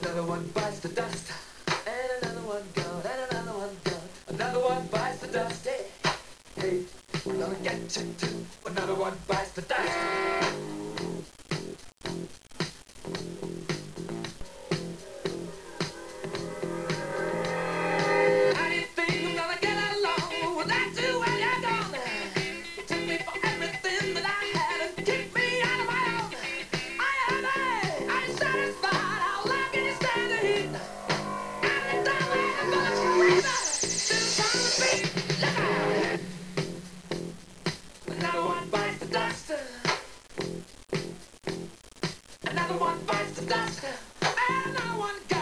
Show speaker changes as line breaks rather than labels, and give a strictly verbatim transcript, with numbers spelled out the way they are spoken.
Another one bites the dust, and another one gone, and another one gone. Another one bites the dust. Hey, hey, we're gonna get you too. Another one bites the dust. How do you think I'm gonna get along without you when you're gone? You took me for everything that I had and kicked me out of my own. I am I, I'm satisfied. How long can you stand the heat? I'm done with the bullets from breathing. Still on the beat. Look out! Another one bites the dust. Another one bites the dust. And another one goes.